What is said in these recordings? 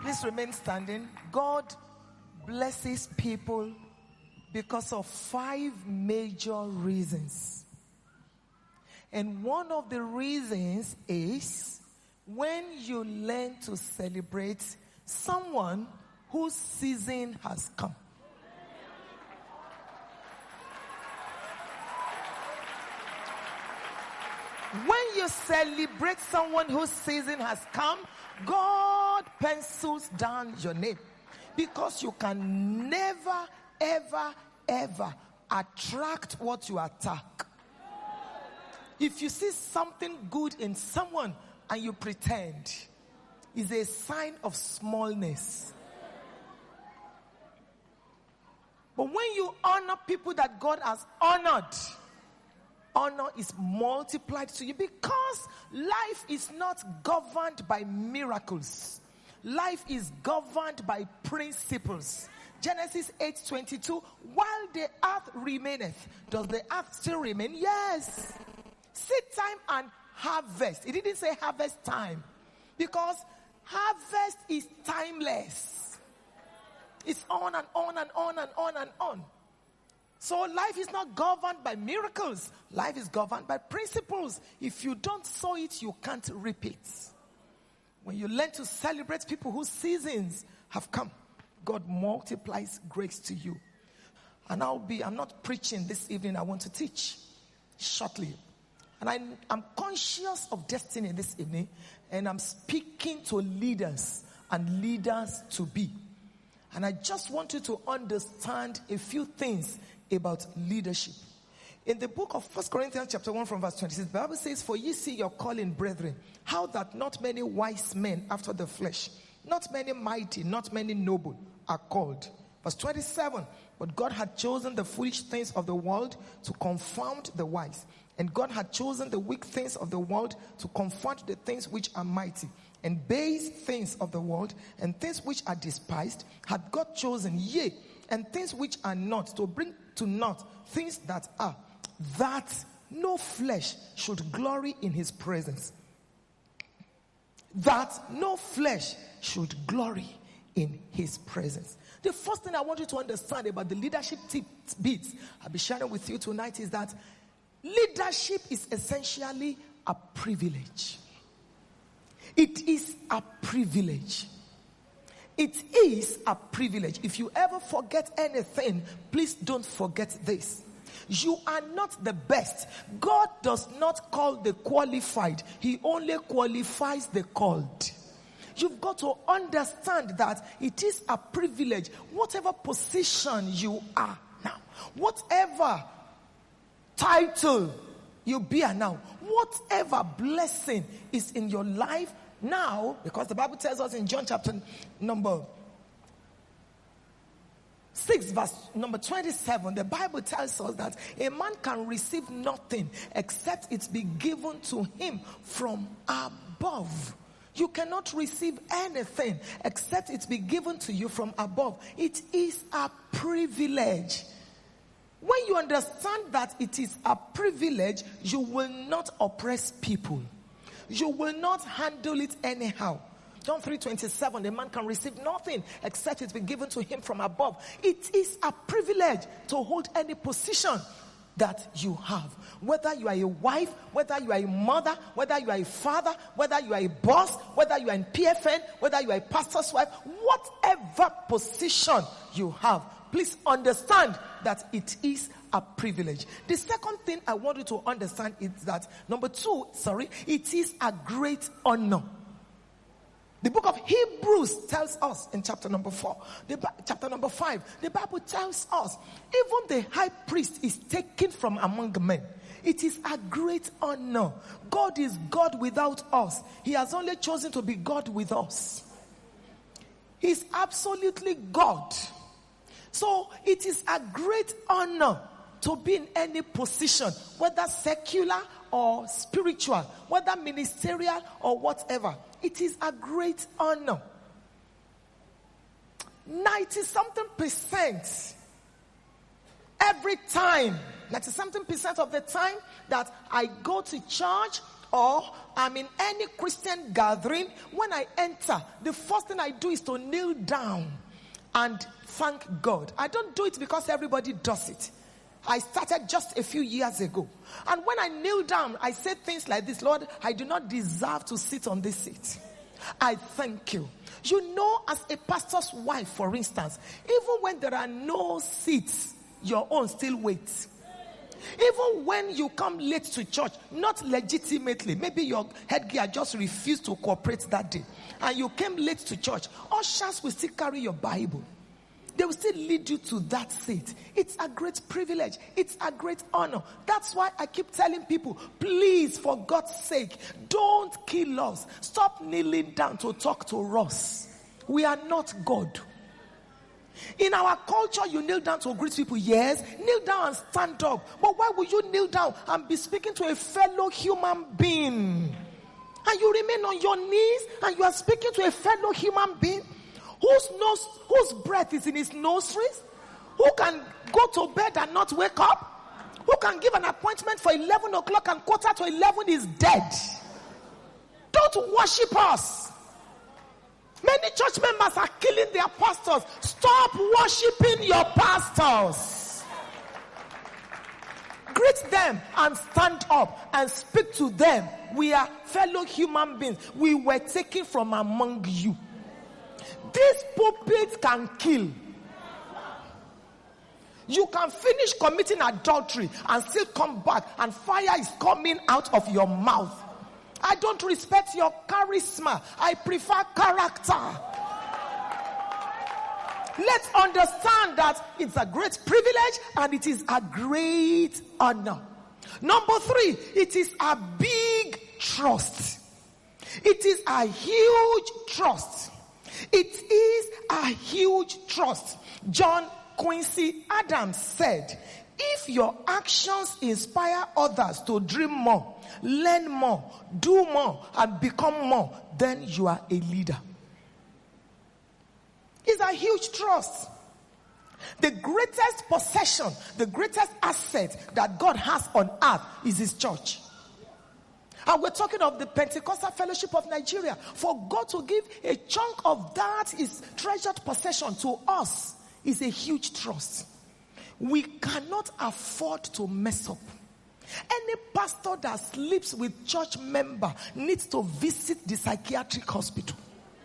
Please remain standing. God blesses people because of 5 major reasons. And one of the reasons is when you learn to celebrate someone whose season has come. When you celebrate someone whose season has come, God pencils down your name. Because you can never, ever, ever attract what you attack. If you see something good in someone and you pretend, it's a sign of smallness. But when you honor people that God has honored, honor is multiplied to you, because life is not governed by miracles. Life is governed by principles. Genesis 8:22, while the earth remaineth. Does the earth still remain? Yes. Seed time and harvest. It didn't say harvest time, because harvest is timeless. It's on and on and on and on and on. So life is not governed by miracles. Life is governed by principles. If you don't sow it, you can't reap it. When you learn to celebrate people whose seasons have come, God multiplies grace to you. And I'm not preaching this evening. I want to teach shortly. And I'm conscious of destiny this evening. And I'm speaking to leaders and leaders to be. And I just want you to understand a few things about leadership. In the book of 1 Corinthians chapter 1 from verse 26, the Bible says, for ye see your calling, brethren, how that not many wise men after the flesh, not many mighty, not many noble are called. Verse 27, but God had chosen the foolish things of the world to confound the wise. And God had chosen the weak things of the world to confound the things which are mighty. And base things of the world and things which are despised had God chosen, yea, and things which are not, to bring to naught things that are, that no flesh should glory in his presence. That no flesh should glory in his presence. The first thing I want you to understand about the leadership bits I'll be sharing with you tonight is that leadership is essentially a privilege. It is a privilege. It is a privilege. If you ever forget anything, please don't forget this. You are not the best. God does not call the qualified. He only qualifies the called. You've got to understand that it is a privilege. Whatever position you are now, whatever title you bear now, whatever blessing is in your life now, because the Bible tells us in John chapter number 6 verse number 27, the Bible tells us that a man can receive nothing except it be given to him from above. You cannot receive anything except it be given to you from above. It is a privilege. When you understand that it is a privilege, you will not oppress people. You will not handle it anyhow. John 3:27, the man can receive nothing except it be given to him from above. It is a privilege to hold any position that you have. Whether you are a wife, whether you are a mother, whether you are a father, whether you are a boss, whether you are in PFN, whether you are a pastor's wife, whatever position you have, please understand that it is a privilege. The second thing I want you to understand is that, it is a great honor. The book of Hebrews tells us in chapter number 5, the Bible tells us, even the high priest is taken from among men. It is a great honor. God is God without us. He has only chosen to be God with us. He's absolutely God. So it is a great honor to be in any position, whether secular or spiritual, whether ministerial or whatever. It is a great honor. 90-something% every time, 90-something% of the time that I go to church or I'm in any Christian gathering, when I enter, the first thing I do is to kneel down and thank God. I don't do it because everybody does it. I started just a few years ago. And when I kneel down, I say things like this: Lord, I do not deserve to sit on this seat. I thank you. You know, as a pastor's wife, for instance, even when there are no seats, your own still waits. Even when you come late to church, not legitimately, maybe your headgear just refused to cooperate that day, and you came late to church, ushers will still carry your Bible. They will still lead you to that seat. It's a great privilege. It's a great honor. That's why I keep telling people, please, for God's sake, don't kill us. Stop kneeling down to talk to us. We are not God. In our culture, you kneel down to greet people. Yes, kneel down and stand up. But why would you kneel down and be speaking to a fellow human being? And you remain on your knees and you are speaking to a fellow human being whose breath is in his nostrils, who can go to bed and not wake up, who can give an appointment for 11 o'clock and 11:15 is dead. Don't worship us. Many church members are killing their pastors. Stop worshiping your pastors. Greet them and stand up and speak to them. We are fellow human beings. We were taken from among you. This pulpit can kill. You can finish committing adultery and still come back and fire is coming out of your mouth. I don't respect your charisma. I prefer character. Let's understand that it's a great privilege and it is a great honor. Number 3, it is a big trust. It is a huge trust. It is a huge trust. John Quincy Adams said, if your actions inspire others to dream more, learn more, do more, and become more, then you are a leader. It's a huge trust. The greatest possession, the greatest asset that God has on earth is his church. And we're talking of the Pentecostal Fellowship of Nigeria. For God to give a chunk of that, his treasured possession, to us is a huge trust. We cannot afford to mess up. Any pastor that sleeps with church member needs to visit the psychiatric hospital.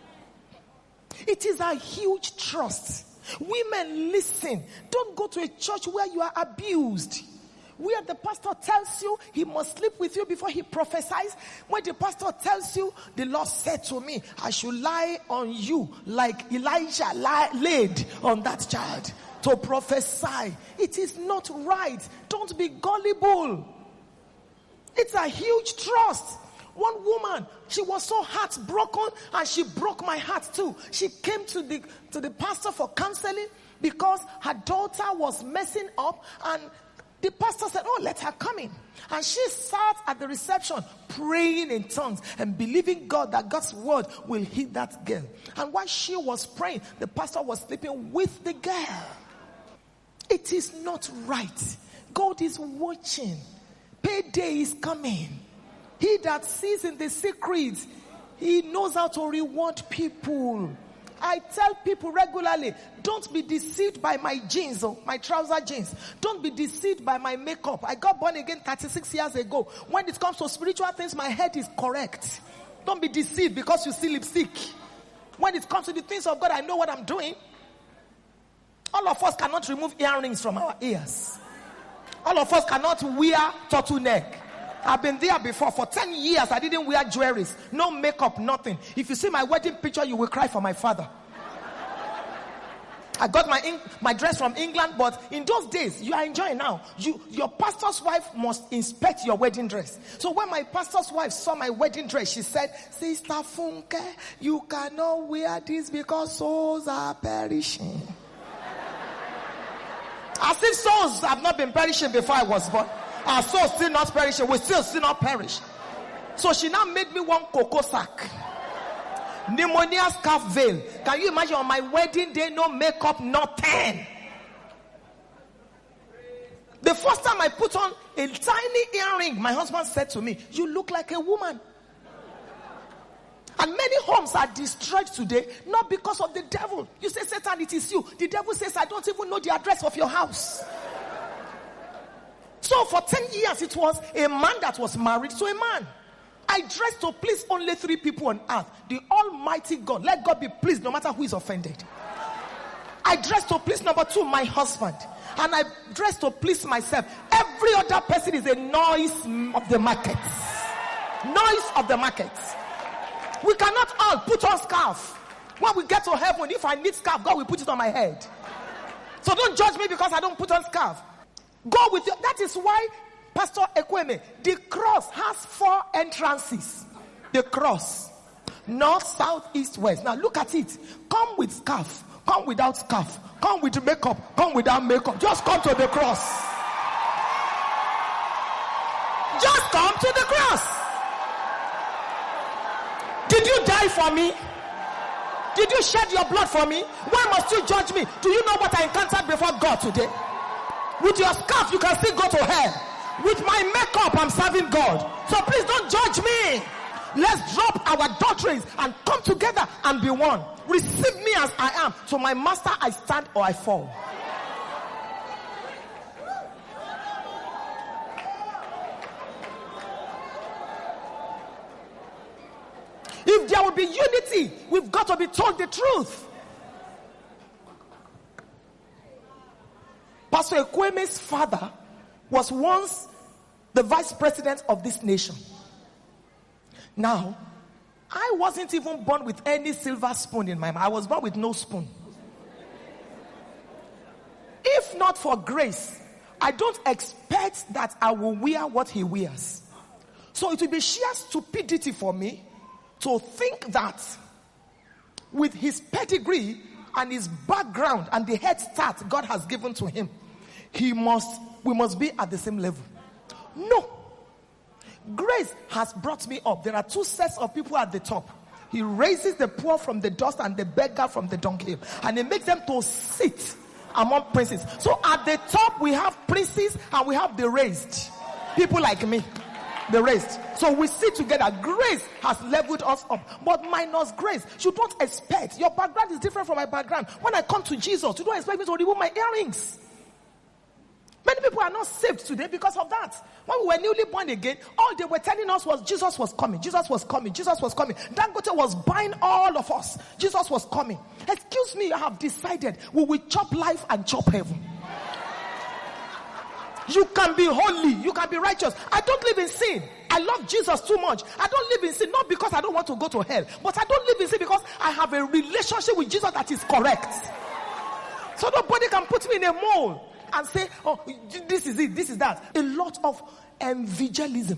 It is a huge trust. Women, listen. Don't go to a church where you are abused. Where the pastor tells you he must sleep with you before he prophesies. When the pastor tells you, the Lord said to me, I should lie on you like Elijah laid on that child to prophesy. It is not right. Don't be gullible. It's a huge trust. One woman, she was so heartbroken and she broke my heart too. She came to the pastor for counseling because her daughter was messing up, and the pastor said, oh, let her come in. And she sat at the reception praying in tongues and believing God that God's word will heal that girl. And while she was praying, the pastor was sleeping with the girl. It is not right. God is watching. Payday is coming. He that sees in the secret, he knows how to reward people. I tell people regularly, don't be deceived by my jeans or my trouser jeans. Don't be deceived by my makeup. I got born again 36 years ago. When it comes to spiritual things, my head is correct. Don't be deceived because you see lipstick. When it comes to the things of God, I know what I'm doing. All of us cannot remove earrings from our ears. All of us cannot wear turtleneck. I've been there before. For 10 years, I didn't wear jewelries. No makeup, nothing. If you see my wedding picture, you will cry for my father. I got my dress from England, but in those days, you are enjoying now. Your pastor's wife must inspect your wedding dress. So when my pastor's wife saw my wedding dress, she said, Sister Funke, you cannot wear this because souls are perishing. As if souls have not been perishing before I was born. Our souls still not perishing. We still not perish. So she now made me one cocoa sack. Pneumonia scarf veil. Can you imagine on my wedding day, no makeup, nothing. The first time I put on a tiny earring, my husband said to me, "You look like a woman." And many homes are destroyed today, not because of the devil. You say, "Satan, it is you." The devil says, "I don't even know the address of your house." So for 10 years, it was a man that was married to a man. I dressed to please only 3 people on earth. The Almighty God. Let God be pleased no matter who is offended. I dressed to please number 2, my husband. And I dressed to please myself. Every other person is a noise of the market. Noise of the market. We cannot all put on scarf. When we get to heaven, if I need scarf, God will put it on my head. So don't judge me because I don't put on scarf. Go with you. That is why, Pastor Ekweme, the cross has 4 entrances. The cross. North, south, east, west. Now look at it. Come with scarf. Come without scarf. Come with makeup. Come without makeup. Just come to the cross. Just come to the cross. Did you die for me? Did you shed your blood for me? Why must you judge me? Do you know what I encountered before God today? With your scarf, you can still go to hell. With my makeup, I'm serving God. So please don't judge me. Let's drop our doctrines and come together and be one. Receive me as I am. To my master, I stand or I fall. If there will be unity, we've got to be told the truth. Pastor Ekweme's father was once the vice president of this nation. Now, I wasn't even born with any silver spoon in my mouth. I was born with no spoon. If not for grace, I don't expect that I will wear what he wears. So it will be sheer stupidity for me to think that with his pedigree and his background and the head start God has given to him, we must be at the same level. No. Grace has brought me up. There are 2 sets of people at the top. He raises the poor from the dust and the beggar from the dunghill, and he makes them to sit among princes. So at the top we have princes and we have the raised. People like me. The raised. So we sit together. Grace has leveled us up. But minus grace, you don't expect. Your background is different from my background. When I come to Jesus, you don't expect me to remove my earrings. Many people are not saved today because of that. When we were newly born again, all they were telling us was Jesus was coming. Jesus was coming. Jesus was coming. Dangote was buying all of us. Jesus was coming. Excuse me, I have decided we will chop life and chop heaven. You can be holy. You can be righteous. I don't live in sin. I love Jesus too much. I don't live in sin not because I don't want to go to hell, but I don't live in sin because I have a relationship with Jesus that is correct. So nobody can put me in a mold and say, "Oh, this is it, this is that." A lot of evangelism.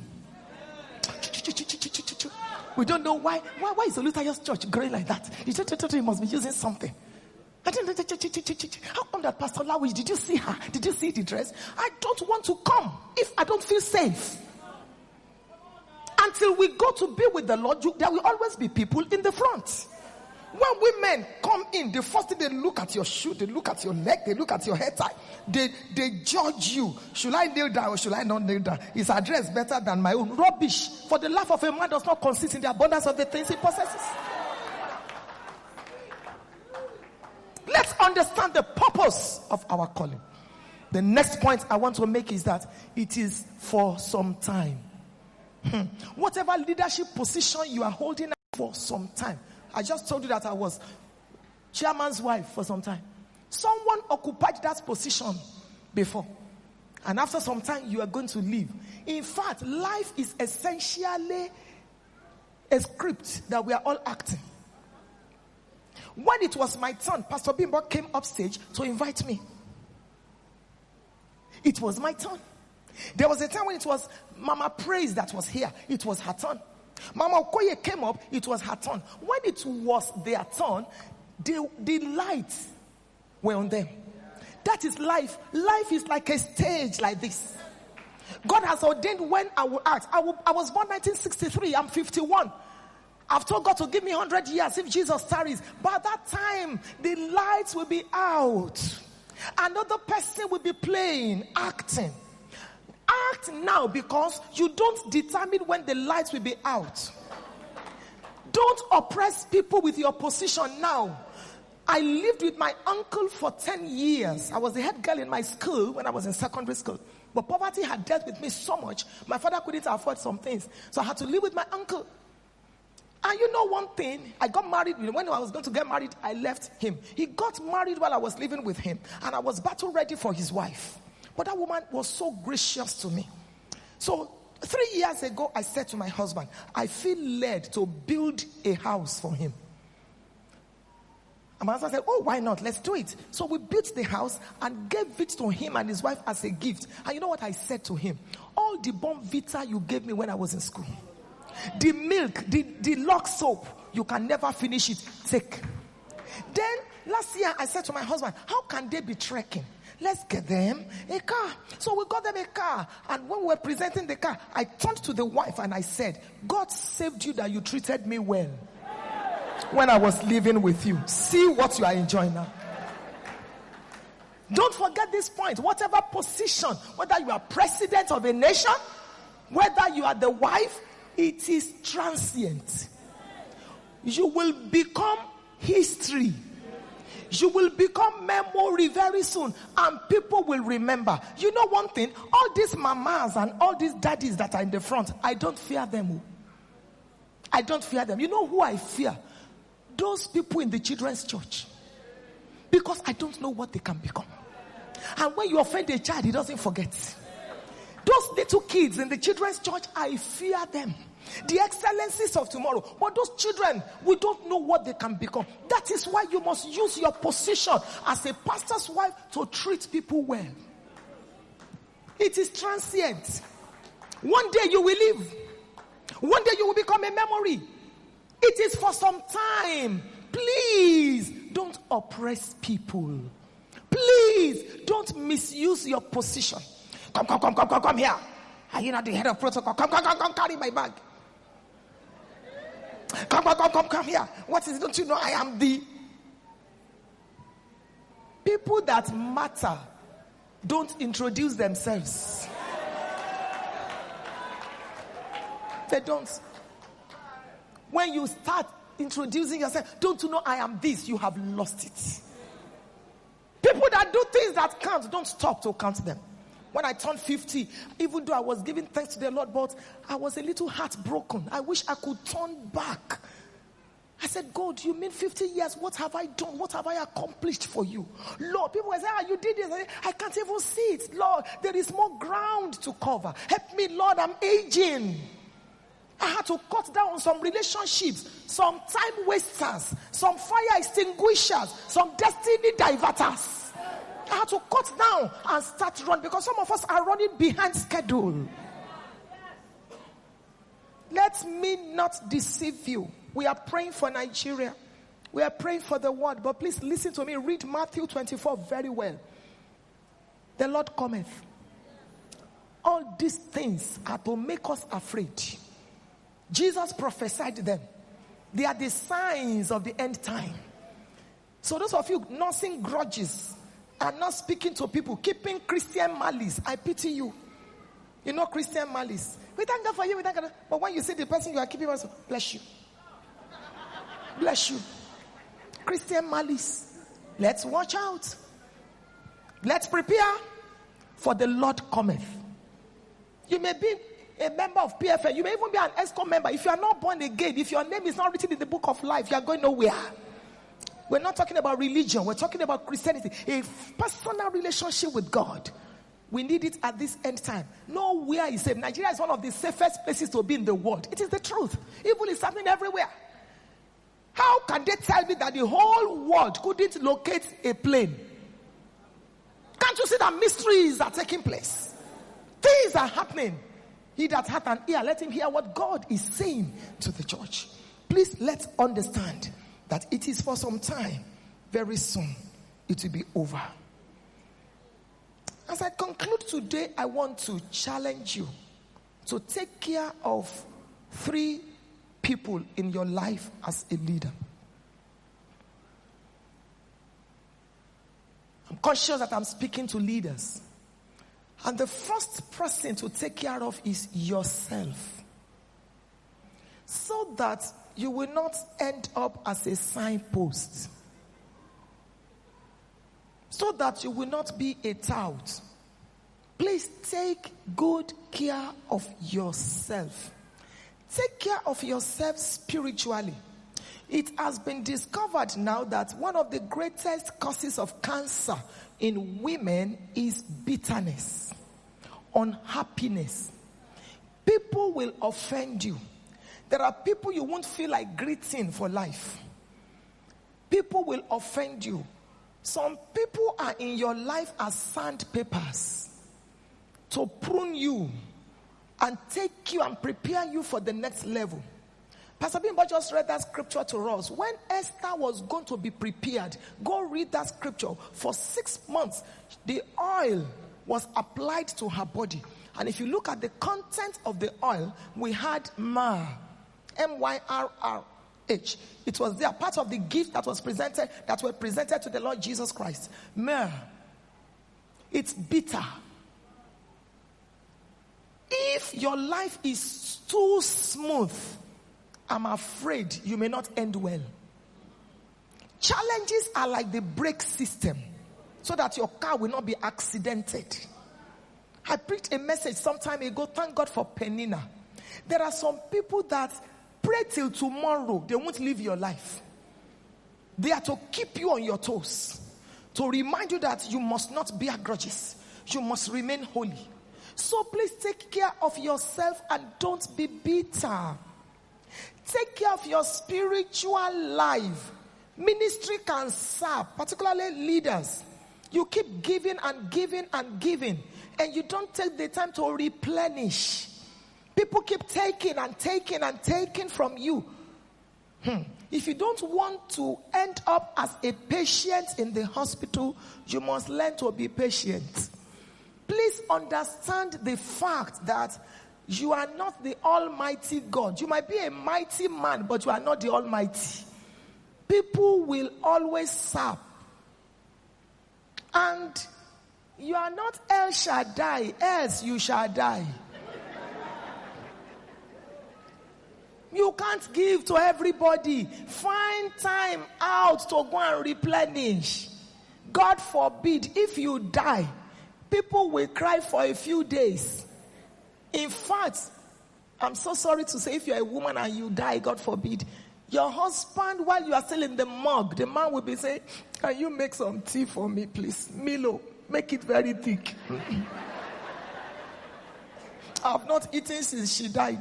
We don't know why is the Lutheran church growing like that? He must be using something. How come that Pastor Lawish, did you see her? Did you see the dress? I don't want to come if I don't feel safe. Until we go to be with the Lord, there will always be people in the front. When women come in, the first thing they look at your shoe, they look at your leg, they look at your hair tie, they judge you. Should I kneel down or should I not kneel down? Is her dress better than my own? Rubbish. For the life of a man does not consist in the abundance of the things he possesses. Let's understand the purpose of our calling. The next point I want to make is that it is for some time. Whatever leadership position you are holding for some time. I just told you that I was chairman's wife for some time. Someone occupied that position before. And after some time, you are going to leave. In fact, life is essentially a script that we are all acting. When it was my turn, Pastor Bimbo came upstage to invite me. It was my turn. There was a time when it was Mama Praise that was here. It was her turn. Mama Okoye came up. It was her turn. When it was their turn, the lights were on them. That is life. Life is like a stage like this. God has ordained when I will act. I was born 1963. I'm 51. I've told God to give me 100 years if Jesus tarries. By that time, the lights will be out. Another person will be playing, acting. Act now, because you don't determine when the lights will be out. Don't oppress people with your position now. I lived with my uncle for 10 years. I was the head girl in my school when I was in secondary school. But poverty had dealt with me so much, my father couldn't afford some things. So I had to live with my uncle. And you know one thing, I got married. When I was going to get married, I left him. He got married while I was living with him. And I was battle ready for his wife. But that woman was so gracious to me. So 3 years ago, I said to my husband, I feel led to build a house for him. And my husband said, oh, why not? Let's do it. So we built the house and gave it to him and his wife as a gift. And you know what I said to him? All the Bonvita you gave me when I was in school, the milk, the lock soap, you can never finish it. Take. Then last year I said to my husband, how can they be trekking? Let's get them a car. So we got them a car. And when we were presenting the car, I turned to the wife and I said, God saved you that you treated me well when I was living with you. See what you are enjoying now. Don't forget this point. Whatever position, whether you are president of a nation, whether you are the wife, it is transient. You will become history. You will become memory very soon, and people will remember. You know one thing, all these mamas and all these daddies that are in the front, I don't fear them. I don't fear them. You know who I fear? Those people in the children's church. Because I don't know what they can become. And when you offend a child, he doesn't forget. Those little kids in the children's church, I fear them. The excellencies of tomorrow. But those children, we don't know what they can become. That is why you must use your position as a pastor's wife to treat people well. It is transient. One day you will leave. One day you will become a memory. It is for some time. Please don't oppress people. Please don't misuse your position. Come here. Are you not the head of protocol? Come, carry my bag. Come here. What is it? Don't you know I am the... People that matter don't introduce themselves. They don't. When you start introducing yourself, don't you know I am this? You have lost it. People that do things that count, don't stop to count them. When I turned 50, even though I was giving thanks to the Lord, but I was a little heartbroken. I wish I could turn back. I said, God, you mean 50 years? What have I done? What have I accomplished for you? Lord, people will say, you did this. I can't even see it. Lord, there is more ground to cover. Help me, Lord, I'm aging. I had to cut down on some relationships, some time wasters, some fire extinguishers, some destiny diverters. I had to cut down and start running because some of us are running behind schedule. Let me not deceive you. We are praying for Nigeria. We are praying for the world. But please listen to me. Read Matthew 24 very well. The Lord cometh. All these things are to make us afraid. Jesus prophesied them. They are the signs of the end time. So those of you nursing grudges and not speaking to people, keeping Christian malice, I pity you. You know Christian malice. We thank God for you, we thank God. But when you see the person you are keeping, bless you. Bless you. Christian malice. Let's watch out. Let's prepare for the Lord cometh. You may be a member of PFL. You may even be an ESCOM member. If you are not born again, if your name is not written in the book of life, you are going nowhere. We're not talking about religion. We're talking about Christianity. A personal relationship with God. We need it at this end time. Nowhere is safe. Nigeria is one of the safest places to be in the world. It is the truth. Evil is happening everywhere. How can they tell me that the whole world couldn't locate a plane? Can't you see that mysteries are taking place? Things are happening. He that hath an ear, let him hear what God is saying to the church. Please let's understand that it is for some time. Very soon it will be over. As I conclude today, I want to challenge you to take care of 3 people in your life as a leader. I'm conscious that I'm speaking to leaders. And the first person to take care of is yourself. So that you will not end up as a signpost. So that you will not be a tout. Please take good care of yourself. Take care of yourself spiritually. It has been discovered now that one of the greatest causes of cancer in women is bitterness, unhappiness. People will offend you. There are people you won't feel like greeting for life. People will offend you. Some people are in your life as sandpapers to prune you and take you and prepare you for the next level. Pastor Bimbo just read that scripture to us. When Esther was going to be prepared, go read that scripture. For 6 months, the oil was applied to her body. And if you look at the content of the oil, we had myrrh, M-Y-R-R-H. It was there, part of the gift that were presented to the Lord Jesus Christ. Myrrh. It's bitter. If your life is too smooth, I'm afraid you may not end well. Challenges are like the brake system, so that your car will not be accidented. I preached a message some time ago. Thank God for Penina. There are some people that pray till tomorrow, they won't live your life. They are to keep you on your toes, to remind you that you must not bear grudges. You must remain holy. So please take care of yourself and don't be bitter. Take care of your spiritual life. Ministry can serve, particularly leaders. You keep giving and giving and giving, and you don't take the time to replenish. People keep taking and taking and taking from you. If you don't want to end up as a patient in the hospital, you must learn to be patient. Please understand the fact that you are not the Almighty God. You might be a mighty man, but you are not the Almighty. People will always serve. And you are not El Shaddai, else you shall die. You can't give to everybody. Find time out to go and replenish. God forbid, if you die, people will cry for a few days. In fact, I'm so sorry to say, if you're a woman and you die, God forbid, your husband, while you are still in the morgue, the man will be saying, can you make some tea for me, please? Milo, make it very thick. I've not eaten since she died.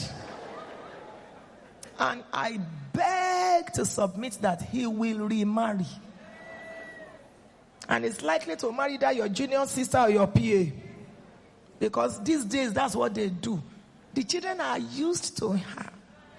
And I beg to submit that he will remarry. And it's likely to marry that your junior sister or your PA. Because these days, that's what they do. The children are used to her.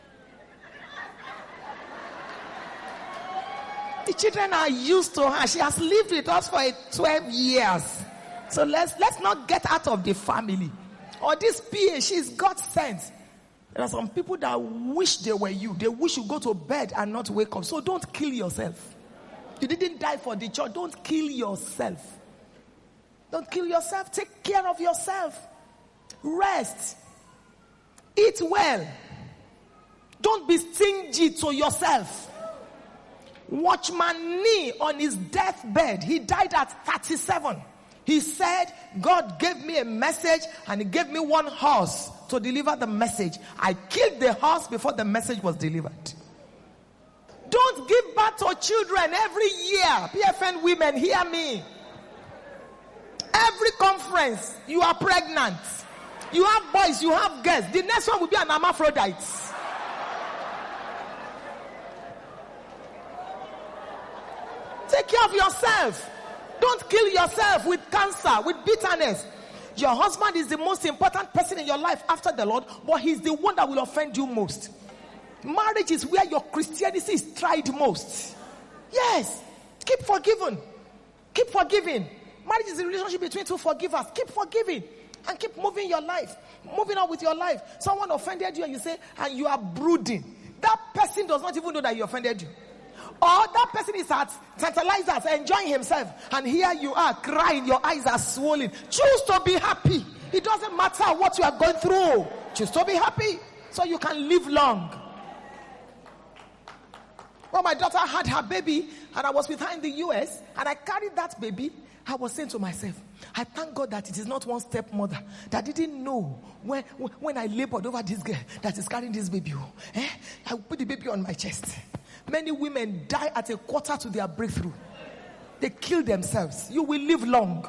The children are used to her. She has lived with us for 12 years. So let's not get out of the family. Or this PA, she's God sent. There are some people that wish they were you. They wish you go to bed and not wake up. So don't kill yourself. You didn't die for the church. Don't kill yourself. Don't kill yourself. Take care of yourself. Rest. Eat well. Don't be stingy to yourself. Watchman Nee, on his deathbed, he died at 37. He said, God gave me a message and he gave me one horse to deliver the message. I killed the horse before the message was delivered. Don't give birth to children every year. PFN women, hear me. Every conference, you are pregnant. You have boys, you have girls. The next one will be an hermaphrodite. Take care of yourself. Don't kill yourself with cancer, with bitterness. Your husband is the most important person in your life after the Lord, but he's the one that will offend you most. Marriage is where your Christianity is tried most. Yes. Keep forgiving. Keep forgiving. Marriage is a relationship between two forgivers. Keep forgiving and keep moving your life. Moving on with your life. Someone offended you and you say, and you are brooding. That person does not even know that he offended you. Or that person is at Tantalizers enjoying himself, and here you are crying, your eyes are swollen. Choose to be happy. It doesn't matter what you are going through. Choose to be happy so you can live long. When my daughter had her baby and I was with her in the US and I carried that baby, I was saying to myself, I thank God that it is not one stepmother that didn't know when I labored over this girl that is carrying this baby. I will put the baby on my chest. Many women die at a quarter to their breakthrough. They kill themselves. You will live long.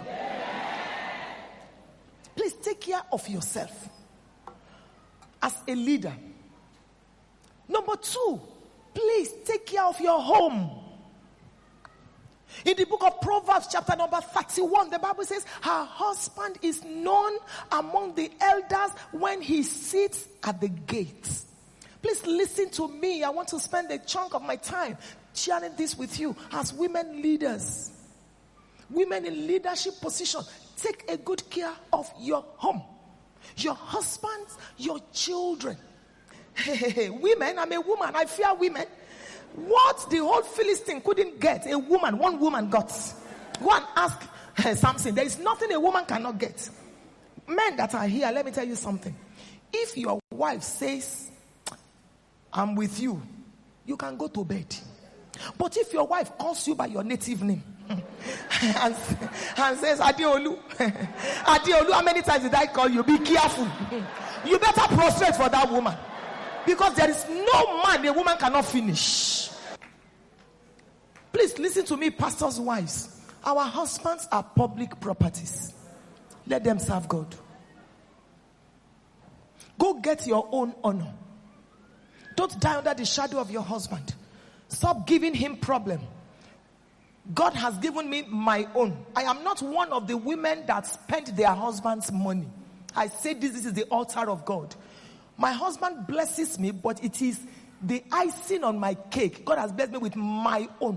Please take care of yourself as a leader. Number 2, please take care of your home. In the book of Proverbs chapter number 31, the Bible says, her husband is known among the elders when he sits at the gates. Please listen to me. I want to spend a chunk of my time sharing this with you as women leaders. Women in leadership position, take a good care of your home, your husbands, your children. Women, I'm a woman. I fear women. What the whole Philistine couldn't get, one woman got. Go and ask Samson. There is nothing a woman cannot get. Men that are here, let me tell you something. If your wife says, I'm with you, you can go to bed. But if your wife calls you by your native name and says, Adeolu, Adeolu, how many times did I call you? Be careful. You better prostrate for that woman. Because there is no man a woman cannot finish. Please listen to me, pastors' wives. Our husbands are public properties. Let them serve God. Go get your own honor. Don't die under the shadow of your husband. Stop giving him problem. God has given me my own. I am not one of the women that spent their husband's money. I say this is the altar of God. My husband blesses me, but it is the icing on my cake. God has blessed me with my own.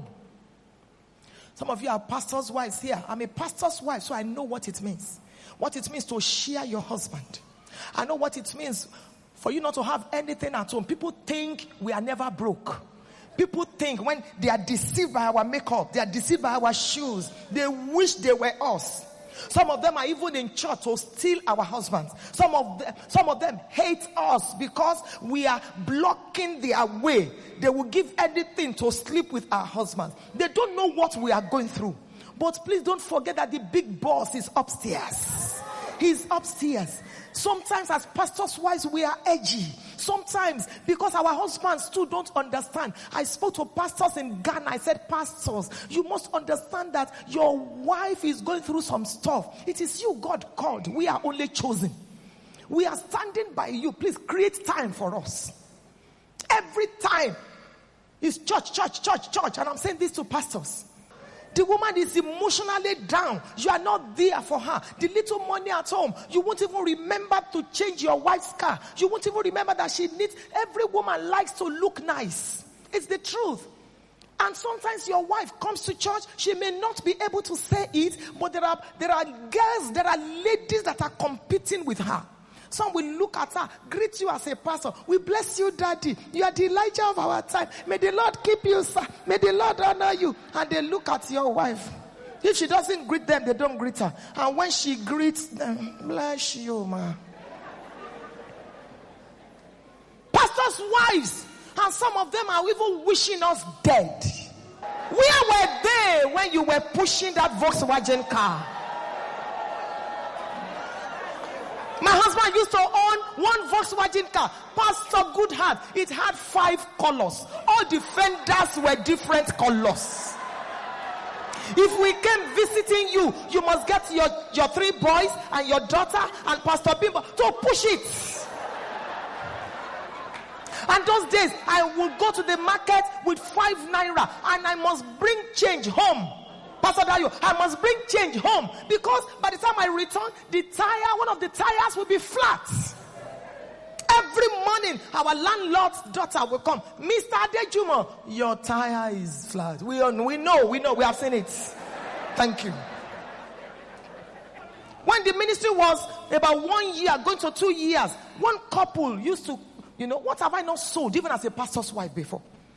Some of you are pastors' wives here. I'm a pastor's wife, so I know what it means. What it means to share your husband. I know what it means for you not to have anything at home. People think we are never broke. People think when they are deceived by our makeup, they are deceived by our shoes, they wish they were us. Some of them are even in church to steal our husbands. Some of them hate us because we are blocking their way. They will give anything to sleep with our husbands. They don't know what we are going through. But please don't forget that the big boss is upstairs. He's upstairs. Sometimes as pastors' wives, we are edgy. Sometimes because our husbands too don't understand. I spoke to pastors in Ghana. I said, pastors, you must understand that your wife is going through some stuff. It is you God called. We are only chosen. We are standing by you. Please create time for us. Every time is church. And I'm saying this to pastors. The woman is emotionally down. You are not there for her. The little money at home, you won't even remember to change your wife's car. You won't even remember that she needs. Every woman likes to look nice. It's the truth. And sometimes your wife comes to church. She may not be able to say it, but there are girls, there are ladies that are competing with her. Some will look at her, greet you as a pastor. We bless you, Daddy. You are the Elijah of our time. May the Lord keep you, sir. May the Lord honor you. And they look at your wife. If she doesn't greet them, they don't greet her. And when she greets them, bless you, ma. Pastors' wives, and some of them are even wishing us dead. Where were they when you were pushing that Volkswagen car? My husband used to own one Volkswagen car, Pastor Goodheart. It had 5 colors. All the fenders were different colors. If we came visiting you, you must get your 3 boys and your daughter and Pastor Bimbo to push it. And those days, I would go to the market with 5 naira and I must bring change home. Pastor Dayo, I must bring change home because by the time I return, one of the tires will be flat. Every morning, our landlord's daughter will come. Mr. Adejumo, your tire is flat. We know, we have seen it. Thank you. When the ministry was about 1 year, going to 2 years, one couple used to, what have I not sold, even as a pastor's wife before?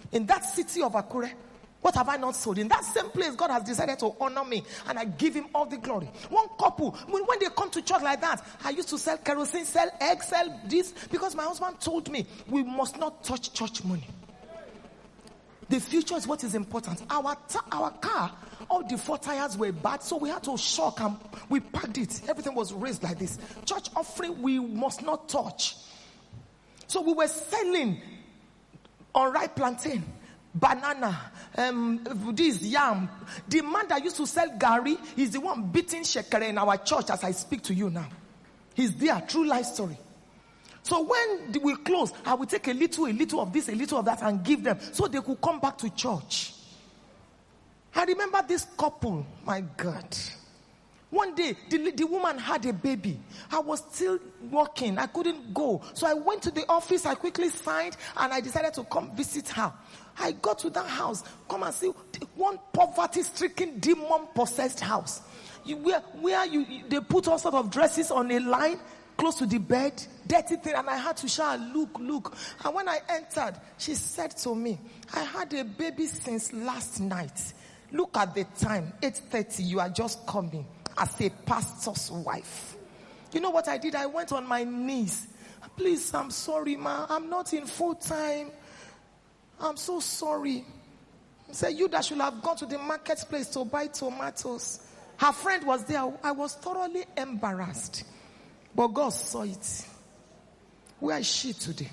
In that city of Akure, what have I not sold? In that same place, God has decided to honor me, and I give him all the glory. One couple, when they come to church like that, I used to sell kerosene, sell eggs, sell this, because my husband told me we must not touch church money. The future is what is important. Our car, all the 4 tires were bad, so we had to shock and we packed it. Everything was raised like this. Church offering, we must not touch. So we were selling unripe plantain, banana, this yam. The man that used to sell gari is the one beating shekere in our church as I speak to you now. He's there, true life story. So when we close, I will take a little of this, a little of that, and give them so they could come back to church. I remember this couple, my God. One day, the woman had a baby. I was still working. I couldn't go. So I went to the office. I quickly signed, and I decided to come visit her. I got to that house. Come and see one poverty-stricken, demon-possessed house. Where they put all sorts of dresses on a line close to the bed, dirty thing, and I had to shout, look. And when I entered, she said to me, I had a baby since last night. Look at the time, 8:30, you are just coming as a pastor's wife. You know what I did? I went on my knees. Please, I'm sorry, ma. I'm not in full time. I'm so sorry. I said, you that should have gone to the marketplace to buy tomatoes. Her friend was there. I was thoroughly embarrassed. But God saw it. Where is she today?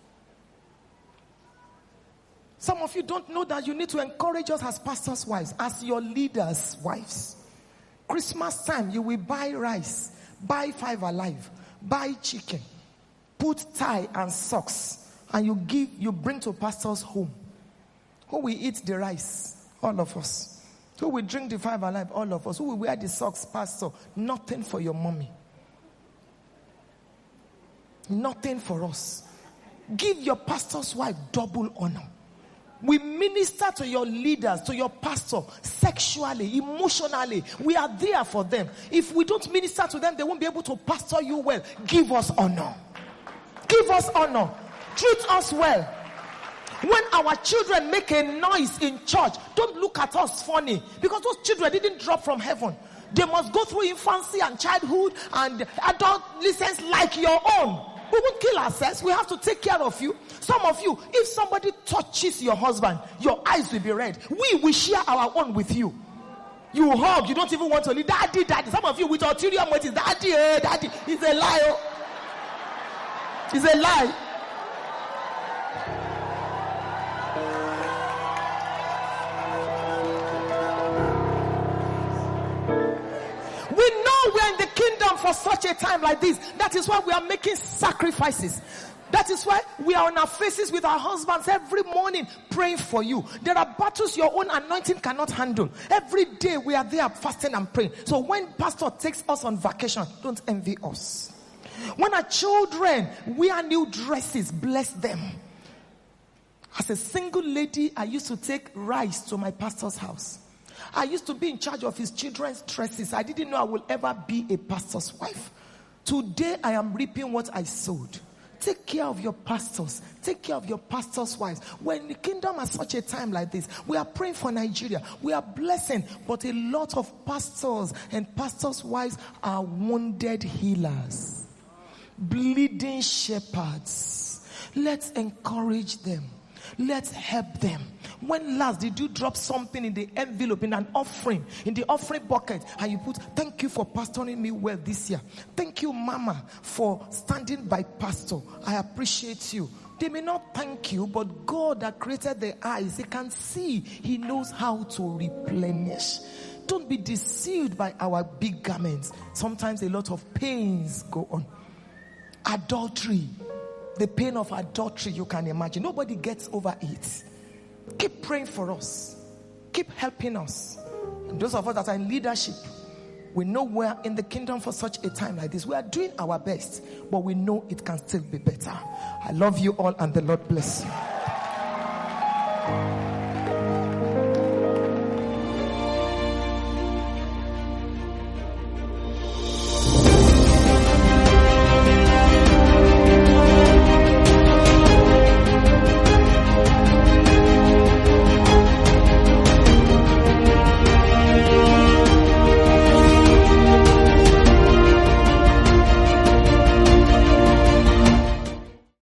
Some of you don't know that you need to encourage us as pastors' wives, as your leaders' wives. Christmas time, you will buy rice, buy 5 Alive, buy chicken, put tie and socks, and you bring to pastor's home. Who will eat the rice? All of us. Who will drink the 5 Alive? All of us. Who will wear the socks, pastor? Nothing for your mommy. Nothing for us. Give your pastor's wife double honor. We minister to your leaders, to your pastor, sexually, emotionally. We are there for them. If we don't minister to them, they won't be able to pastor you well. Give us honor. Give us honor. Treat us well. When our children make a noise in church, don't look at us funny, because those children didn't drop from heaven. They must go through infancy and childhood and adolescence like your own. We won't kill ourselves. We have to take care of you. Some of you, if somebody touches your husband, your eyes will be red. We will share our own with you. You hug. You don't even want to leave. Daddy. Some of you with ulterior motives. Daddy. It's a lie. Oh. It's a lie. We know we're in the kingdom for such a time like this. That is why we are making sacrifices. That is why we are on our faces with our husbands every morning praying for you. There are battles your own anointing cannot handle. Every day we are there fasting and praying. So when pastor takes us on vacation, don't envy us. When our children wear new dresses, bless them. As a single lady, I used to take rice to my pastor's house. I used to be in charge of his children's dresses. I didn't know I will ever be a pastor's wife. Today, I am reaping what I sowed. Take care of your pastors. Take care of your pastors' wives. We're in the kingdom at such a time like this. We are praying for Nigeria. We are blessing. But a lot of pastors and pastors' wives are wounded healers. Bleeding shepherds. Let's encourage them. Let's help them. When last did you drop something in the envelope, in an offering, in the offering bucket, and you put, thank you for pastoring me well this year. Thank you, Mama, for standing by pastor. I appreciate you. They may not thank you, but God that created the eyes, He can see. He knows how to replenish. Don't be deceived by our big garments. Sometimes a lot of pains go on. Adultery. The pain of adultery, you can imagine. Nobody gets over it. Keep praying for us. Keep helping us. And those of us that are in leadership, we know we're in the kingdom for such a time like this. We are doing our best, but we know it can still be better. I love you all, and the Lord bless you.